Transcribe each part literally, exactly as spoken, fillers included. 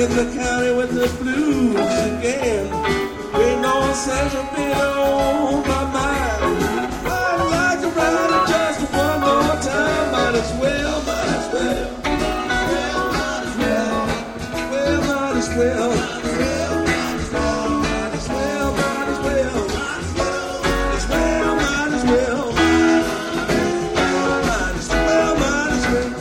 in the county with the blues again. Ain't no sentiment on my mind. I'd like to ride it just one more time. Might as well, might as well. Might as well, well, might as well. Might as well, might as well. Might as well, might as well. Might as well, might as well.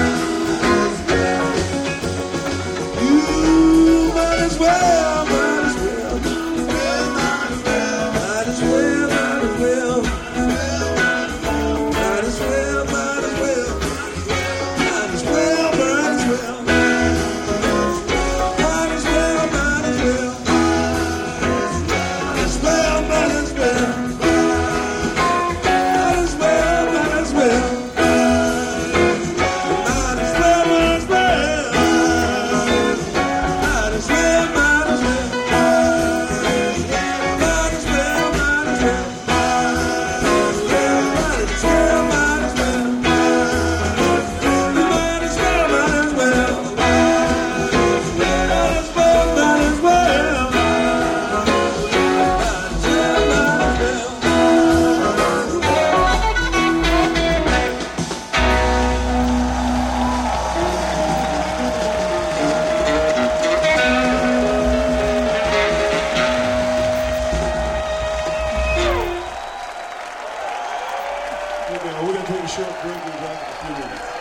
You might as well, might as well. Might as well, might as well. Might as well, might as well. Might as well, might as well. Might as well, might as well. Might as well, might as well. Might as well, might as well. Might as well, might as well. Might as well, might as well. Might as well, might as well. Might as well, might as well. Might as well, might as well. Might as well, might as well. Okay, we're going to take a short break and back in a few minutes.